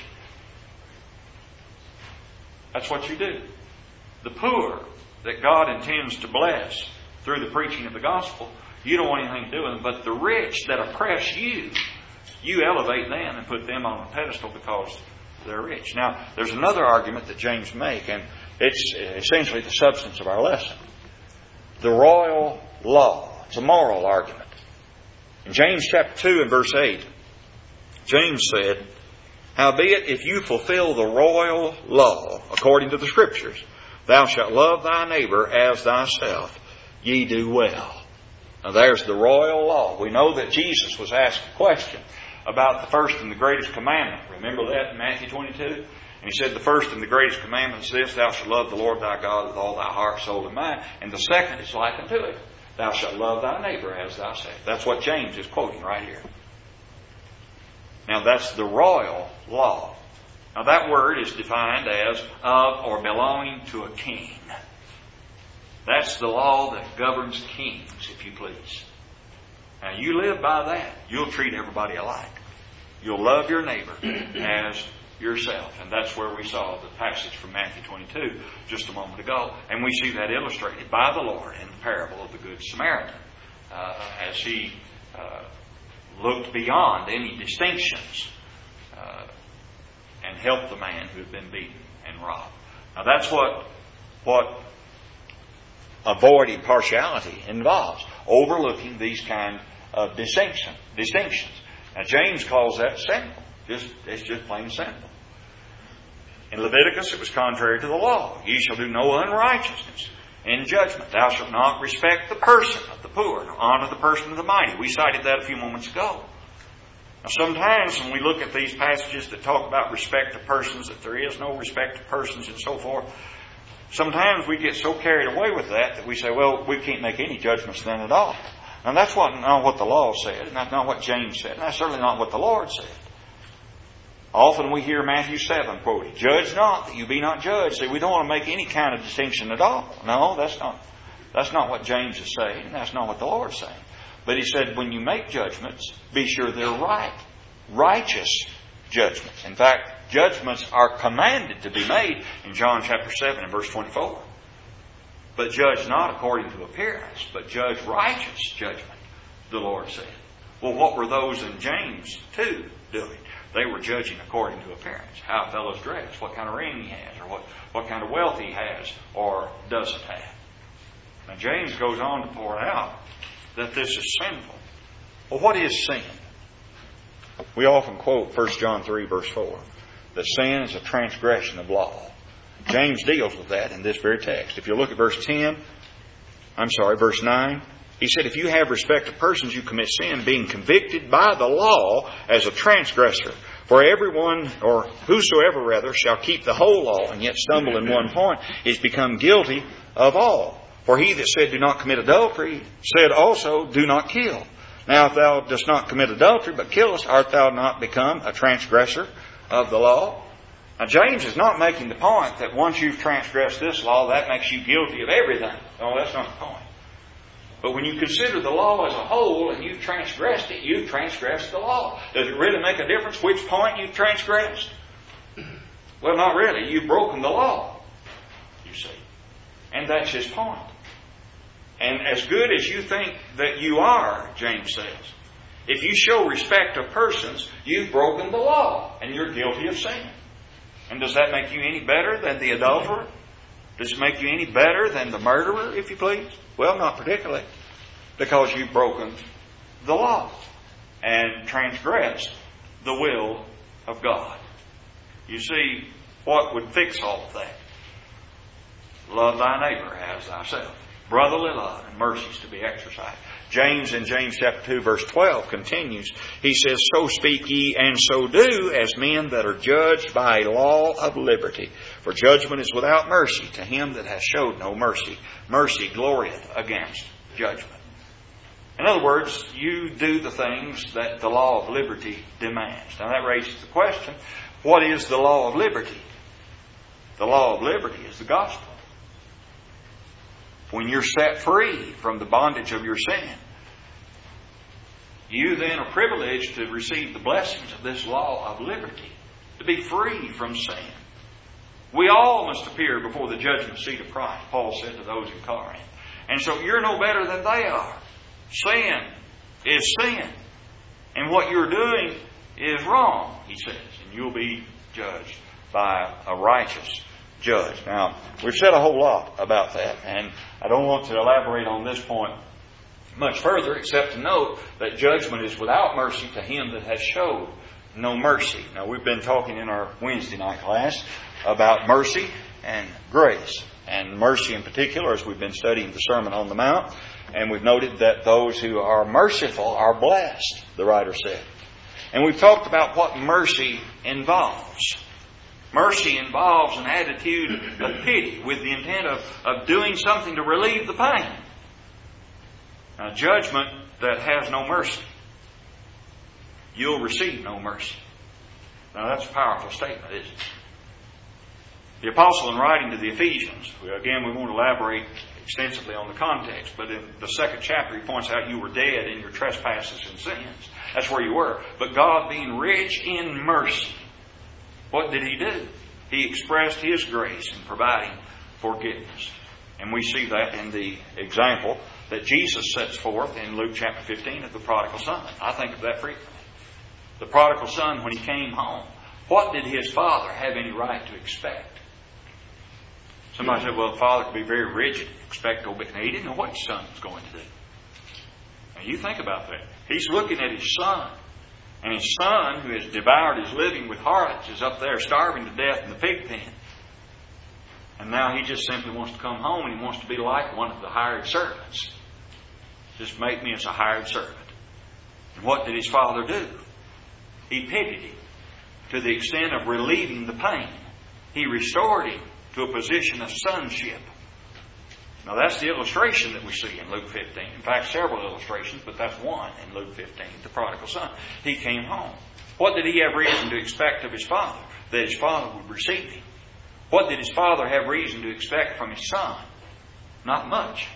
That's what you do. The poor that God intends to bless through the preaching of the gospel, you don't want anything to do with them. But the rich that oppress you, you elevate them and put them on a pedestal because they're rich. Now, there's another argument that James makes, and it's essentially the substance of our lesson. The royal law. It's a moral argument. In James chapter two and verse eight, James said, "Howbeit, if you fulfill the royal law according to the Scriptures, thou shalt love thy neighbor as thyself, ye do well." Now there's the royal law. We know that Jesus was asked a question about the first and the greatest commandment. Remember that in Matthew twenty-two? And he said, the first and the greatest commandment is this, thou shalt love the Lord thy God with all thy heart, soul, and mind. And the second is like unto it, thou shalt love thy neighbor as thyself. That's what James is quoting right here. Now that's the royal law. Now that word is defined as of or belonging to a king. That's the law that governs kings, if you please. Now you live by that, you'll treat everybody alike. You'll love your neighbor as yourself. And that's where we saw the passage from Matthew twenty-two just a moment ago. And we see that illustrated by the Lord in the parable of the Good Samaritan, uh, as He uh, looked beyond any distinctions uh, and helped the man who had been beaten and robbed. Now that's what what avoiding partiality involves, overlooking these kind of distinction, distinctions. Now James calls that sinful. Just, it's just plain sinful. In Leviticus it was contrary to the law. Ye shall do no unrighteousness in judgment. Thou shalt not respect the person of the poor, nor honor the person of the mighty. We cited that a few moments ago. Now sometimes when we look at these passages that talk about respect of persons, that there is no respect of persons and so forth, sometimes we get so carried away with that that we say, well, we can't make any judgments then at all. And that's what, not what the law said, and that's not what James said, and that's certainly not what the Lord said. Often we hear Matthew seven quoted, "Judge not, that you be not judged." See, we don't want to make any kind of distinction at all. No, that's not, that's not what James is saying, and that's not what the Lord's saying. But he said, when you make judgments, be sure they're right. Righteous judgments. In fact, judgments are commanded to be made in John chapter seven and verse twenty-four. But judge not according to appearance, but judge righteous judgment, the Lord said. Well, what were those in James two doing? They were judging according to appearance. How a fellow's dressed, what kind of ring he has, or what, what kind of wealth he has or doesn't have. Now James goes on to point out that this is sinful. Well, what is sin? We often quote First John three verse four, that sin is a transgression of law. James deals with that in this very text. If you look at verse ten, I'm sorry, verse nine, he said, if you have respect of persons, you commit sin, being convicted by the law as a transgressor. For everyone, or whosoever rather, shall keep the whole law, and yet stumble in one point, is become guilty of all. For he that said, do not commit adultery, said also, do not kill. Now if thou dost not commit adultery, but killest, art thou not become a transgressor of the law? Now James is not making the point that once you've transgressed this law, that makes you guilty of everything. No, that's not the point. But when you consider the law as a whole and you've transgressed it, you've transgressed the law. Does it really make a difference which point you've transgressed? Well, not really. You've broken the law, you see. And that's his point. And as good as you think that you are, James says, if you show respect of persons, you've broken the law and you're guilty of sin. And does that make you any better than the adulterer? Does it make you any better than the murderer, if you please? Well, not particularly, because you've broken the law and transgressed the will of God. You see, what would fix all of that? Love thy neighbor as thyself. Brotherly love and mercies to be exercised. James in James chapter two verse twelve continues. He says, so speak ye and so do as men that are judged by a law of liberty. For judgment is without mercy to him that hath showed no mercy. Mercy glorieth against judgment. In other words, you do the things that the law of liberty demands. Now that raises the question, what is the law of liberty? The law of liberty is the gospel. When you're set free from the bondage of your sin, You then are privileged to receive the blessings of this law of liberty, to be free from sin. We all must appear before the judgment seat of Christ, Paul said to those in Corinth. And so you're no better than they are. Sin is sin. And what you're doing is wrong, he says. And you'll be judged by a righteous judge. Now, we've said a whole lot about that. And I don't want to elaborate on this point much further, except to note that judgment is without mercy to him that has showed no mercy. Now, we've been talking in our Wednesday night class about mercy and grace. And mercy in particular, as we've been studying the Sermon on the Mount. And we've noted that those who are merciful are blessed, the writer said. And we've talked about what mercy involves. Mercy involves an attitude of pity with the intent of, of doing something to relieve the pain. Now, judgment that has no mercy, you'll receive no mercy. Now, that's a powerful statement, isn't it? The apostle, in writing to the Ephesians, again, we won't elaborate extensively on the context, but in the second chapter, he points out you were dead in your trespasses and sins. That's where you were. But God, being rich in mercy, what did He do? He expressed His grace in providing forgiveness. And we see that in the example that Jesus sets forth in Luke chapter fifteen of the prodigal son. I think of that frequently. The prodigal son, when he came home, what did his father have any right to expect? Somebody said, well, the father could be very rigid, expect obedience. Now, he didn't know what his son was going to do. Now, you think about that. He's looking at his son. And his son, who has devoured his living with harlots, is up there starving to death in the pig pen. And now he just simply wants to come home and he wants to be like one of the hired servants. Just make me as a hired servant. And what did his father do? He pitied him to the extent of relieving the pain. He restored him to a position of sonship. Now that's the illustration that we see in Luke fifteen. In fact, several illustrations, but that's one in Luke fifteen, the prodigal son. He came home. What did he have reason to expect of his father? That his father would receive him. What did his father have reason to expect from his son? Not much.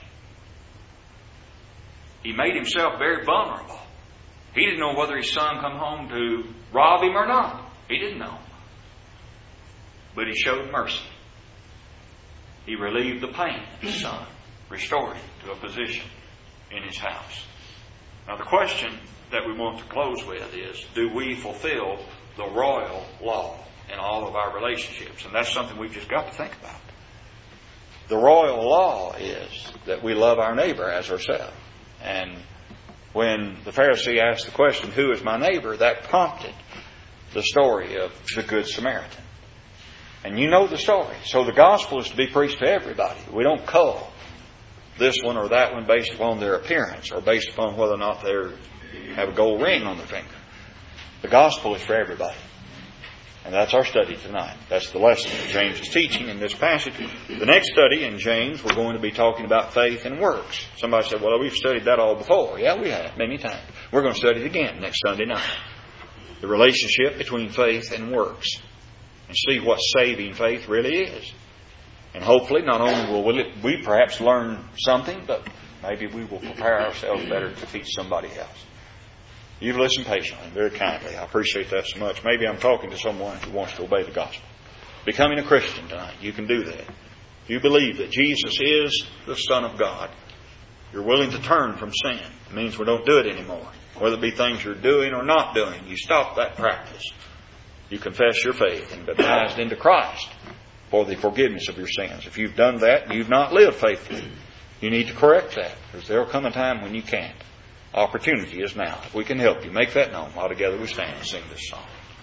He made himself very vulnerable. He didn't know whether his son come home to rob him or not. He didn't know. But he showed mercy. He relieved the pain of his son, restored him to a position in his house. Now the question that we want to close with is, do we fulfill the royal law in all of our relationships? And that's something we've just got to think about. The royal law is that we love our neighbor as ourselves. And when the Pharisee asked the question, who is my neighbor? That prompted the story of the Good Samaritan. And you know the story. So the gospel is to be preached to everybody. We don't cull this one or that one based upon their appearance or based upon whether or not they have a gold ring on their finger. The gospel is for everybody. And that's our study tonight. That's the lesson that James is teaching in this passage. The next study in James, we're going to be talking about faith and works. Somebody said, well, we've studied that all before. Yeah, we have, many times. We're going to study it again next Sunday night. The relationship between faith and works. And see what saving faith really is. And hopefully, not only will we, we perhaps learn something, but maybe we will prepare ourselves better to teach somebody else. You've listened patiently, very kindly. I appreciate that so much. Maybe I'm talking to someone who wants to obey the gospel. Becoming a Christian tonight, you can do that. If you believe that Jesus is the Son of God, you're willing to turn from sin. It means we don't do it anymore. Whether it be things you're doing or not doing, you stop that practice. You confess your faith and be baptized into Christ for the forgiveness of your sins. If you've done that and you've not lived faithfully, you need to correct that, because there will come a time when you can't. Opportunity is now. If we can help you, make that known while together we stand and sing this song.